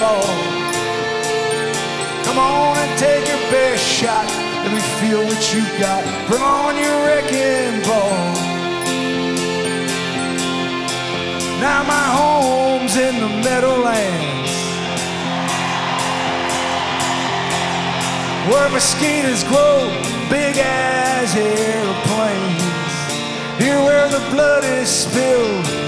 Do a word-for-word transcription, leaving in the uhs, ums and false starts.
all. Come on and take your best shot. Let me feel what you got. Bring on your wrecking ball. Now my home's in the Meadowlands, where mosquitoes grow big as airplanes. Here where the blood is spilled